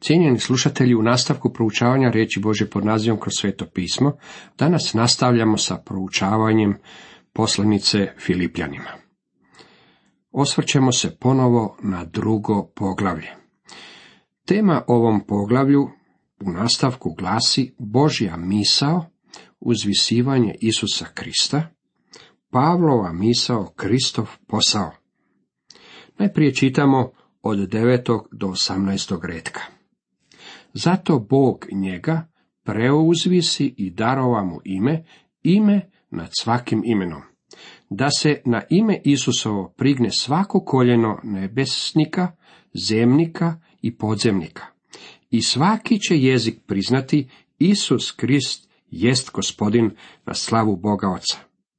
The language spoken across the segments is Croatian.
Cijenjeni slušatelji, u nastavku proučavanja riječi Božje pod nazivom Kroz sveto pismo, danas nastavljamo sa proučavanjem poslanice Filipljanima. Osvrćemo se ponovo na drugo poglavlje. Tema ovom poglavlju u nastavku glasi Božja misao, uzvisivanje Isusa Krista, Pavlova misao, Kristov posao. Najprije čitamo od 9. do 18. retka. Zato Bog njega preuzvisi i darova mu ime nad svakim imenom, da se na ime Isusovo prigne svako koljeno nebesnika, zemnika i podzemnika. I svaki će jezik priznati Isus Krist jest Gospodin na slavu Boga Oca.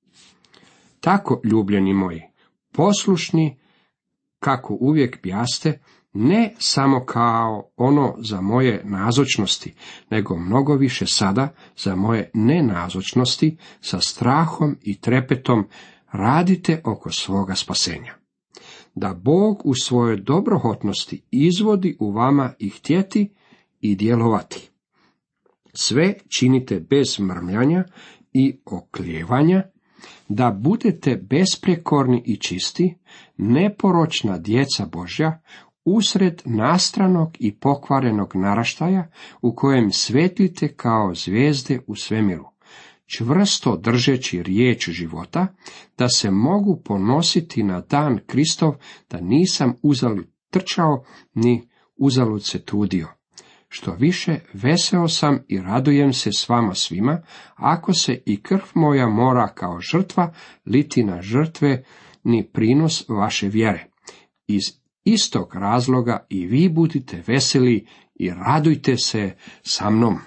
Tako, ljubljeni moji, poslušni kako uvijek bjaste, ne samo kao ono za moje nazočnosti, nego mnogo više sada za moje nenazočnosti, sa strahom i trepetom radite oko svoga spasenja. Da Bog u svojoj dobrohotnosti izvodi u vama i htjeti i djelovati. Sve činite bez mrmljanja i oklijevanja, da budete besprekorni i čisti, neporočna djeca Božja, usred nastranog i pokvarenog naraštaja, u kojem svetlite kao zvijezde u svemiru, čvrsto držeći riječ života, da se mogu ponositi na dan Kristov, da nisam uzalud trčao, ni uzalud se trudio. Što više, veseo sam i radujem se s vama svima, ako se i krv moja mora kao žrtva liti na žrtve, ni prinos vaše vjere. Iz istog razloga i vi budite veseli i radujte se sa mnom.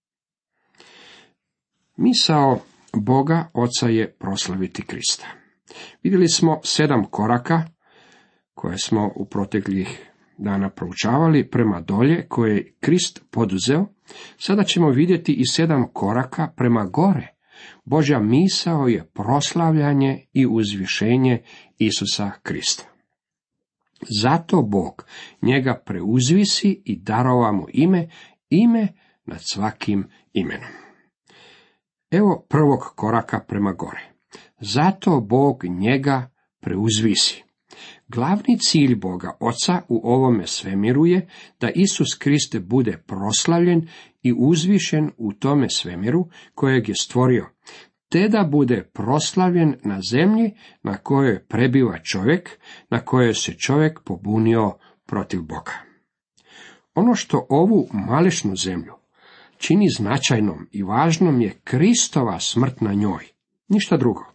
Misao Boga Oca je proslaviti Krista. Vidjeli smo 7 koraka koje smo u proteklih dana proučavali prema dolje, koje je Krist poduzeo. Sada ćemo vidjeti i 7 koraka prema gore. Božja misao je proslavljanje i uzvišenje Isusa Krista. Zato Bog njega preuzvisi i darova mu ime nad svakim imenom. Evo prvog koraka prema gore. Zato Bog njega preuzvisi. Glavni cilj Boga Oca u ovome svemiru je da Isus Krist bude proslavljen i uzvišen u tome svemiru kojeg je stvorio, te da bude proslavljen na zemlji na kojoj prebiva čovjek, na kojoj se čovjek pobunio protiv Boga. Ono što ovu malešnu zemlju čini značajnom i važnom je Kristova smrt na njoj, ništa drugo.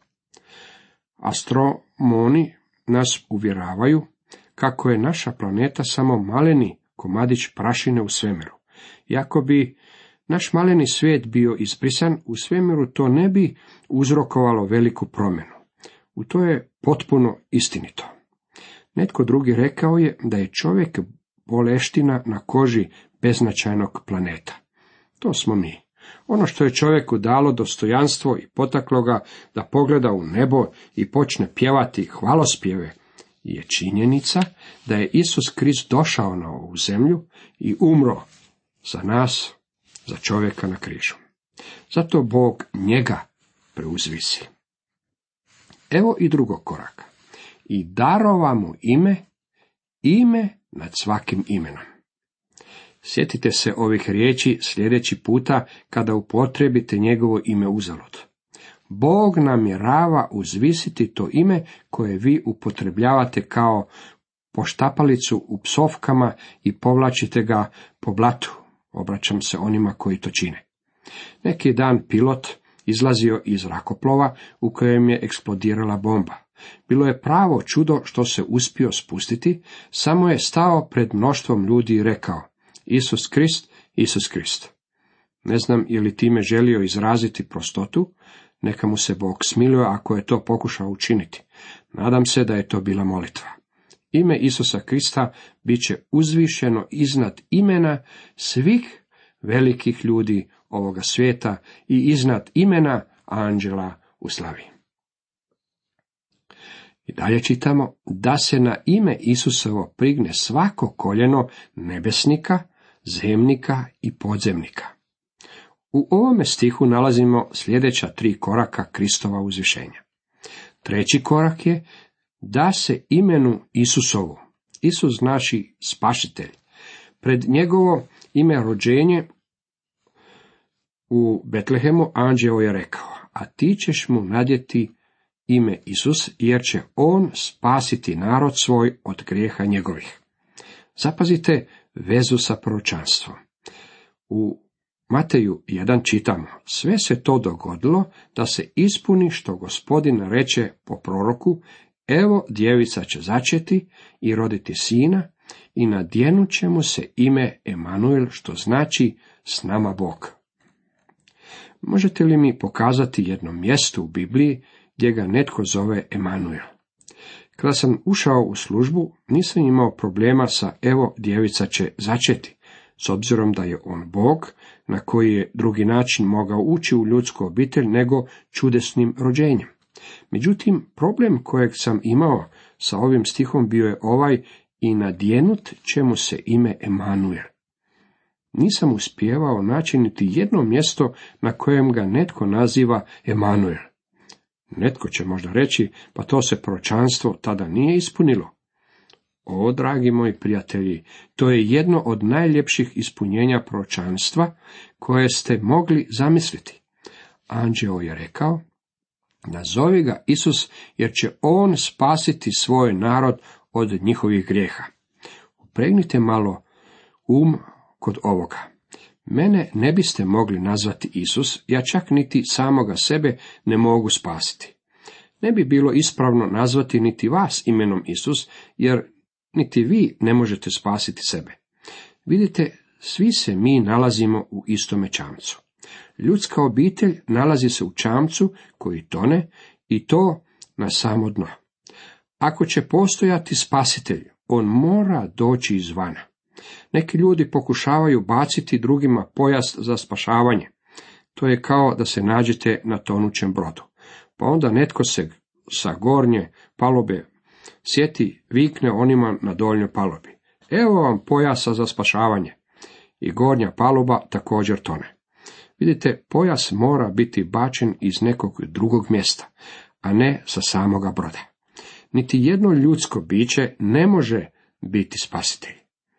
Astromoni nas uvjeravaju kako je naša planeta samo maleni komadić prašine u svemiru. Iako bi naš maleni svijet bio izbrisan u svemiru, to ne bi uzrokovalo veliku promjenu. U to je potpuno istinito. Netko drugi rekao je da je čovjek boleština na koži beznačajnog planeta. To smo mi. Ono što je čovjeku dalo dostojanstvo i potaklo ga da pogleda u nebo i počne pjevati hvalospjeve je činjenica da je Isus Krist došao na ovu zemlju i umro za nas, za čovjeka na križu. Zato Bog njega preuzvisi. Evo i drugog koraka. I darova mu ime nad svakim imenom. Sjetite se ovih riječi sljedeći puta kada upotrijebite njegovo ime uzalud. Bog namjerava uzvisiti to ime koje vi upotrebljavate kao poštapalicu u psovkama i povlačite ga po blatu. Obraćam se onima koji to čine. Neki dan pilot izlazio iz zrakoplova u kojem je eksplodirala bomba. Bilo je pravo čudo što se uspio spustiti, samo je stao pred mnoštvom ljudi i rekao: Isus Krist, Isus Krist. Ne znam je li time želio izraziti prostotu, neka mu se Bog smiluje ako je to pokušao učiniti. Nadam se da je to bila molitva. Ime Isusa Krista bit će uzvišeno iznad imena svih velikih ljudi ovoga svijeta i iznad imena anđela u slavi. I dalje čitamo, da se na ime Isusovo prigne svako koljeno nebesnika, zemnika i podzemnika. U ovome stihu nalazimo sljedeća 3 koraka Kristova uzvišenja. 3. korak je da se imenu Isusovu. Isus naši spašitelj. Pred njegovo ime rođenje u Betlehemu anđeo je rekao: a ti ćeš mu nadjeti ime Isus, jer će on spasiti narod svoj od grijeha njegovih. Zapazite vezu sa proročanstvom. U Mateju 1 čitamo: sve se to dogodilo da se ispuni što Gospodin reče po proroku: evo djevica će začeti i roditi sina i nadjenut će mu se ime Emanuel, što znači s nama Bog. Možete li mi pokazati jedno mjesto u Bibliji gdje ga netko zove Emanuel? Kada sam ušao u službu, nisam imao problema sa evo djevica će začeti, s obzirom da je on Bog, na koji je drugi način mogao ući u ljudsku obitelj nego čudesnim rođenjem. Međutim, problem kojeg sam imao sa ovim stihom bio je ovaj: i nadjenut će mu se ime Emanuel. Nisam uspijevao naći niti jedno mjesto na kojem ga netko naziva Emanuel. Netko će možda reći: pa to se proročanstvo tada nije ispunilo. O, dragi moji prijatelji, to je jedno od najljepših ispunjenja proročanstva koje ste mogli zamisliti. Anđeo je rekao: nazovi ga Isus, jer će on spasiti svoj narod od njihovih grijeha. Upregnite malo kod ovoga. Mene ne biste mogli nazvati Isus, ja čak niti samoga sebe ne mogu spasiti. Ne bi bilo ispravno nazvati niti vas imenom Isus, jer niti vi ne možete spasiti sebe. Vidite, svi se mi nalazimo u istome čamcu. Ljudska obitelj nalazi se u čamcu koji tone, i to na samo dno. Ako će postojati spasitelj, on mora doći izvana. Neki ljudi pokušavaju baciti drugima pojas za spašavanje. To je kao da se nađete na tonućem brodu. Pa onda netko se sa gornje palube sjeti, vikne onima na donjoj palubi: evo vam pojasa za spašavanje. I gornja paluba također tone. Vidite, pojas mora biti bačen iz nekog drugog mjesta, a ne sa samoga broda. Niti jedno ljudsko biće ne može biti spasitelj.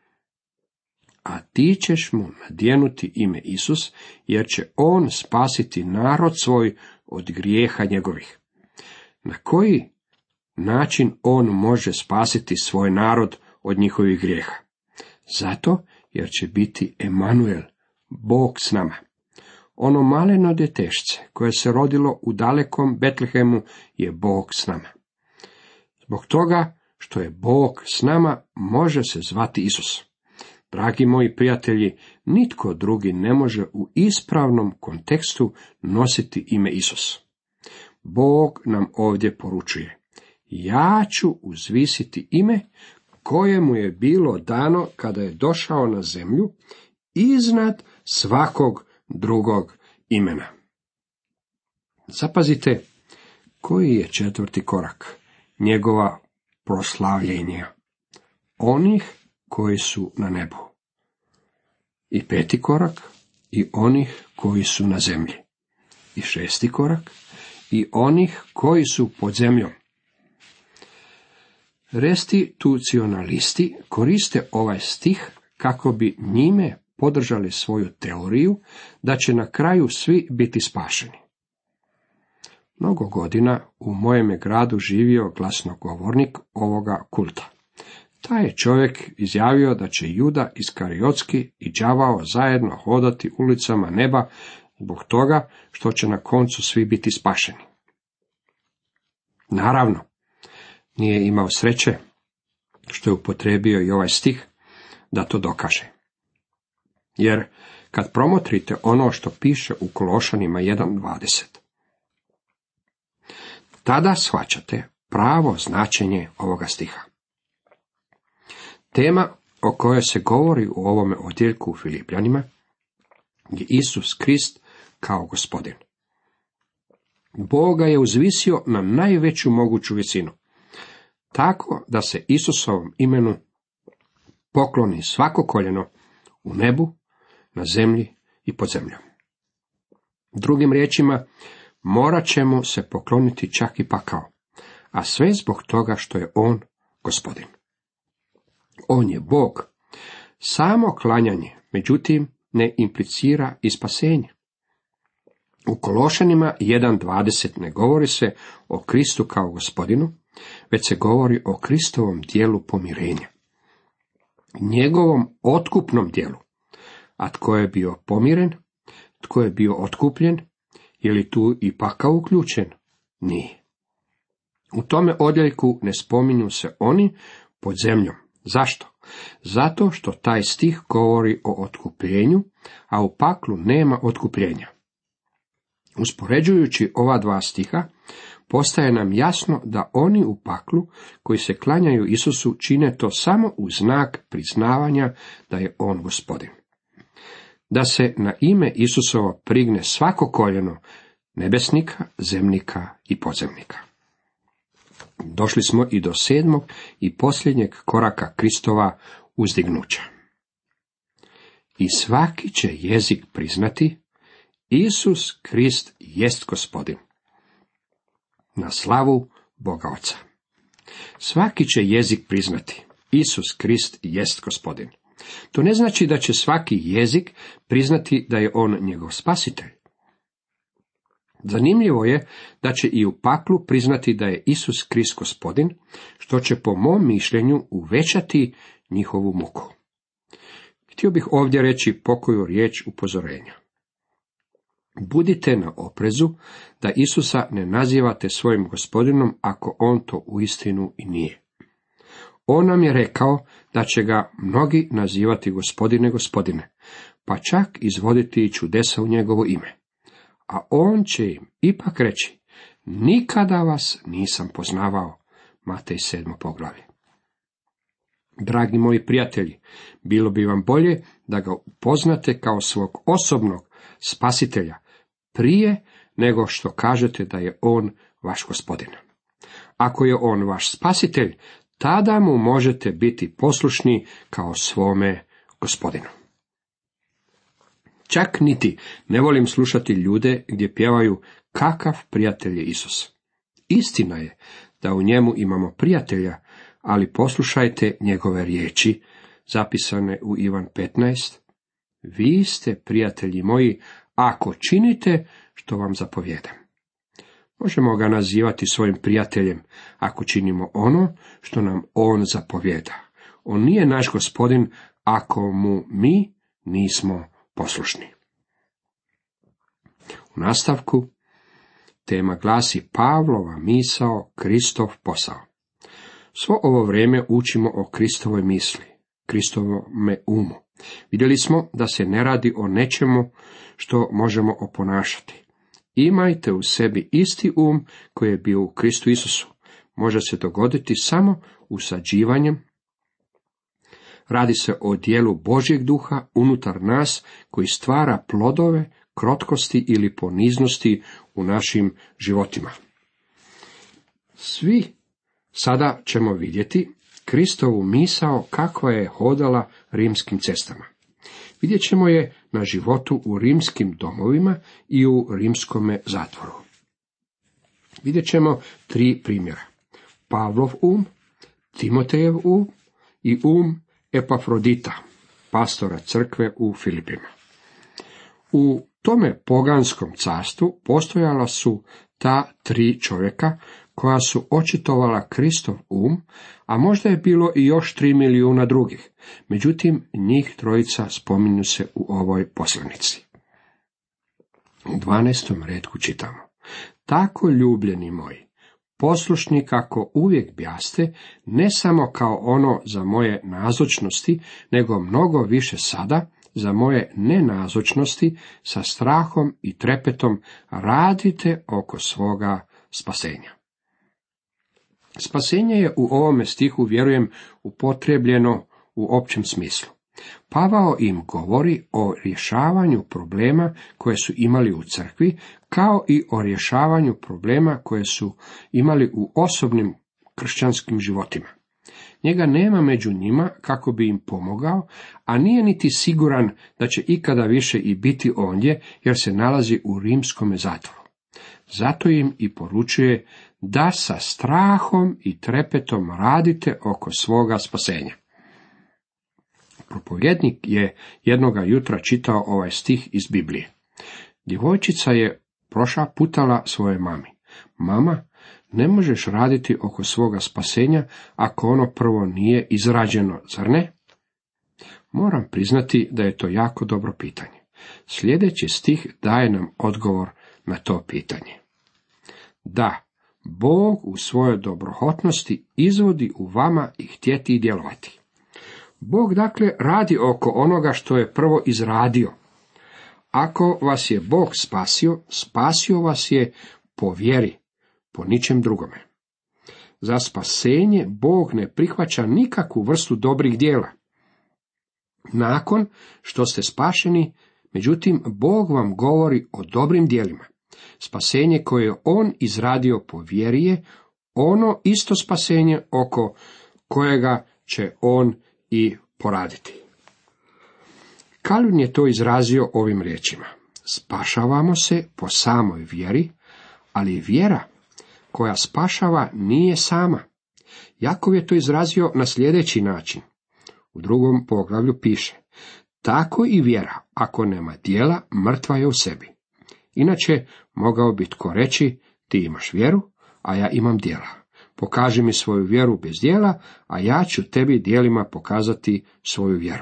A ti ćeš mu nadjenuti ime Isus, jer će on spasiti narod svoj od grijeha njegovih. Na koji način on može spasiti svoj narod od njihovih grijeha? Zato jer će biti Emanuel, Bog s nama. Ono maleno djetešce koje se rodilo u dalekom Betlehemu je Bog s nama. Zbog toga što je Bog s nama, može se zvati Isus. Dragi moji prijatelji, nitko drugi ne može u ispravnom kontekstu nositi ime Isus. Bog nam ovdje poručuje: ja ću uzvisiti ime koje mu je bilo dano kada je došao na zemlju iznad svakog drugog imena. Zapazite koji je 4. korak njegova proslavljenja: onih koji su na nebu. I 5. korak: i onih koji su na zemlji. I 6. korak: i onih koji su pod zemljom. Restitucionalisti koriste ovaj stih kako bi njime podržali svoju teoriju da će na kraju svi biti spašeni. Mnogo godina u mojem gradu živio glasnogovornik ovoga kulta. Taj je čovjek izjavio da će Juda Iskariotski i đavao zajedno hodati ulicama neba zbog toga što će na koncu svi biti spašeni. Naravno, nije imao sreće što je upotrijebio i ovaj stih da to dokaže. Jer kad promotrite ono što piše u Kološanima 1:20, tada shvaćate pravo značenje ovoga stiha. Tema o kojoj se govori u ovome odjeljku u Filipljanima je Isus Krist kao Gospodin. Bog ga je uzvisio na najveću moguću visinu, tako da se Isusovom imenu pokloni svako koljeno u nebu, na zemlji i pod zemljom. Drugim riječima, morat ćemo se pokloniti čak i pakao, a sve zbog toga što je on Gospodin. On je Bog. Samo klanjanje, međutim, ne implicira i spasenje. U Kološanima 1.20 ne govori se o Kristu kao Gospodinu, već se govori o Kristovom dijelu pomirenja, njegovom otkupnom dijelu. A tko je bio pomiren? Tko je bio otkupljen? Je li tu i pakao uključen? Nije. U tome odjeljku ne spominju se oni pod zemljom. Zašto? Zato što taj stih govori o otkupljenju, a u paklu nema otkupljenja. Uspoređujući ova dva stiha, postaje nam jasno da oni u paklu koji se klanjaju Isusu čine to samo u znak priznavanja da je on Gospodin. Da se na ime Isusovo prigne svako koljeno nebesnika, zemnika i podzemnika. Došli smo i do 7. i posljednjeg koraka Kristova uzdignuća. I svaki će jezik priznati, Isus Krist jest Gospodin, na slavu Boga Oca. Svaki će jezik priznati, Isus Krist jest Gospodin. To ne znači da će svaki jezik priznati da je on njegov spasitelj. Zanimljivo je da će i u paklu priznati da je Isus Krist Gospodin, što će po mom mišljenju uvećati njihovu muku. Htio bih ovdje reći pokoju riječ upozorenja. Budite na oprezu da Isusa ne nazivate svojim Gospodinom ako on to uistinu i nije. On nam je rekao da će ga mnogi nazivati Gospodine, Gospodine, pa čak izvoditi i čudesa u njegovo ime. A on će im ipak reći, nikada vas nisam poznavao. Matej 7. poglavlje. Dragi moji prijatelji, bilo bi vam bolje da ga upoznate kao svog osobnog spasitelja, prije nego što kažete da je on vaš Gospodin. Ako je on vaš spasitelj, tada mu možete biti poslušni kao svome Gospodinu. Čak niti ne volim slušati ljude gdje pjevaju kakav prijatelj je Isus. Istina je da u njemu imamo prijatelja, ali poslušajte njegove riječi, zapisane u Ivan 15. Vi ste, prijatelji moji, ako činite što vam zapovjedam. Možemo ga nazivati svojim prijateljem ako činimo ono što nam on zapovjeda. On nije naš Gospodin ako mu mi nismo poslušni. U nastavku tema glasi Pavlova misao, Kristov posao. Svo ovo vrijeme učimo o Kristovoj misli, Kristovome umu. Vidjeli smo da se ne radi o nečemu što možemo oponašati. Imajte u sebi isti um koji je bio u Kristu Isusu. Može se dogoditi samo usađivanjem. Radi se o dijelu Božjeg duha unutar nas koji stvara plodove krotkosti ili poniznosti u našim životima. Svi sada ćemo vidjeti Kristovu misao kakva je hodala rimskim cestama. Vidjet ćemo je na životu u rimskim domovima i u rimskome zatvoru. Vidjet ćemo 3 primjera. Pavlov Timotejev i Epafrodita, pastora crkve u Filipima. U tome poganskom carstvu postojala su ta 3 čovjeka koja su očitovala Kristov a možda je bilo i još 3 milijuna drugih. Međutim, njih 3 spominju se u ovoj poslanici. U 12. retku čitamo. Tako, ljubljeni moji, poslušni kako uvijek bjaste, ne samo kao ono za moje nazočnosti, nego mnogo više sada, za moje nenazočnosti, sa strahom i trepetom radite oko svoga spasenja. Spasenje je u ovome stihu, vjerujem, upotrijebljeno u općem smislu. Pavao im govori o rješavanju problema koje su imali u crkvi, kao i o rješavanju problema koje su imali u osobnim kršćanskim životima. Njega nema među njima kako bi im pomogao, a nije niti siguran da će ikada više i biti ondje, jer se nalazi u rimskome zatvoru. Zato im i poručuje da sa strahom i trepetom radite oko svoga spasenja. Propovjednik je jednoga jutra čitao ovaj stih iz Biblije. Djevojčica je prošaputala svoje mami: Mama, ne možeš raditi oko svoga spasenja ako ono prvo nije izrađeno, zar ne? Moram priznati da je to jako dobro pitanje. Sljedeći stih daje nam odgovor na to pitanje. Da, Bog u svojoj dobrohotnosti izvodi u vama i htjeti i djelovati. Bog dakle radi oko onoga što je prvo izradio. Ako vas je Bog spasio, spasio vas je po vjeri, po ničem drugome. Za spasenje Bog ne prihvaća nikakvu vrstu dobrih djela. Nakon što ste spašeni, međutim, Bog vam govori o dobrim djelima. Spasenje koje je On izradio po vjeri je ono isto spasenje oko kojega će On i poraditi. Kalvin je to izrazio ovim riječima: spašavamo se po samoj vjeri, ali vjera koja spašava nije sama. Jakov je to izrazio na sljedeći način. U 2. poglavlju piše: tako i vjera, ako nema djela, mrtva je u sebi. Inače, mogao bi tko reći: ti imaš vjeru, a ja imam djela. Pokaži mi svoju vjeru bez djela, a ja ću tebi djelima pokazati svoju vjeru.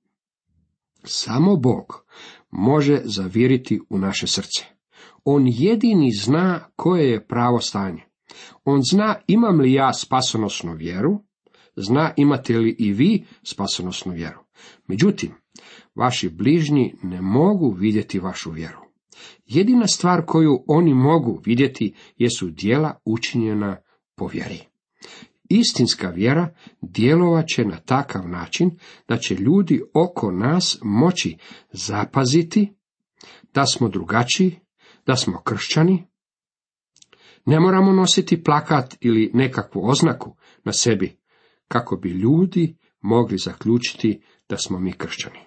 Samo Bog može zaviriti u naše srce. On jedini zna koje je pravo stanje. On zna imam li ja spasonosnu vjeru, zna imate li i vi spasonosnu vjeru. Međutim, vaši bližnji ne mogu vidjeti vašu vjeru. Jedina stvar koju oni mogu vidjeti jesu djela učinjena po vjeri. Istinska vjera djelovat će na takav način da će ljudi oko nas moći zapaziti da smo drugačiji, da smo kršćani. Ne moramo nositi plakat ili nekakvu oznaku na sebi kako bi ljudi mogli zaključiti da smo mi kršćani.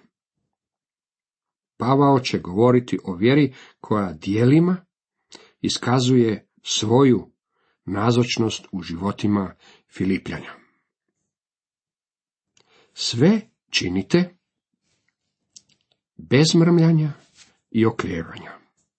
Pavao će govoriti o vjeri koja djelima iskazuje svoju nazočnost u životima Filipljana. Sve činite bez mrmljanja i oklijevanja.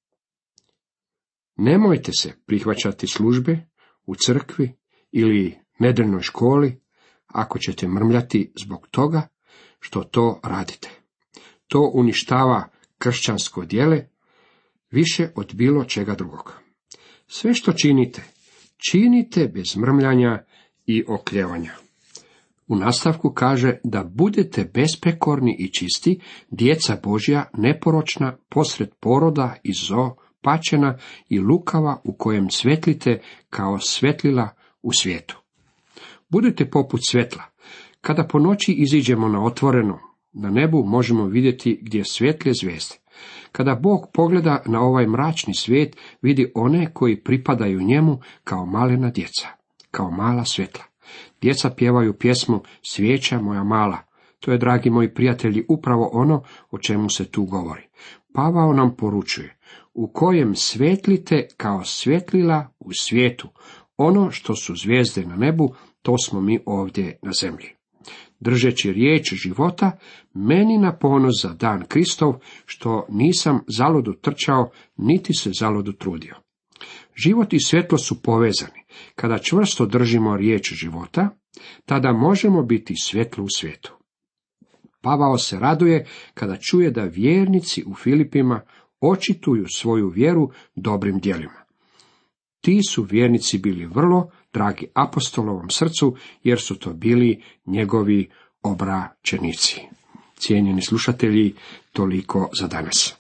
Nemojte se prihvaćati službe u crkvi ili nedeljnoj školi ako ćete mrmljati zbog toga što to radite. To uništava kršćansko djelo više od bilo čega drugog. Sve što činite, činite bez mrmljanja i oklijevanja. U nastavku kaže da budete besprekorni i čisti, djeca Božja, neporočna, posred poroda i pačena i lukava, u kojem svetlite kao svetlila u svijetu. Budite poput svjetla. Kada po noći iziđemo na otvoreno, na nebu možemo vidjeti gdje svjetle zvijezde. Kada Bog pogleda na ovaj mračni svijet, vidi one koji pripadaju njemu kao malena djeca, kao mala svjetla. Djeca pjevaju pjesmu Svijeća moja mala. To je, dragi moji prijatelji, upravo ono o čemu se tu govori. Pavao nam poručuje: u kojem svetlite kao svjetlila u svijetu. Ono što su zvijezde na nebu, to smo mi ovdje na zemlji. Držeći riječ života, meni na ponos za dan Kristov, što nisam zaludu trčao, niti se zaludu trudio. Život i svjetlo su povezani. Kada čvrsto držimo riječ života, tada možemo biti svjetlo u svijetu. Pavao se raduje kada čuje da vjernici u Filipima očituju svoju vjeru dobrim djelima. Ti su vjernici bili vrlo dragi apostolovom srcu, jer su to bili njegovi obraćenici. Cijenjeni slušatelji, toliko za danas.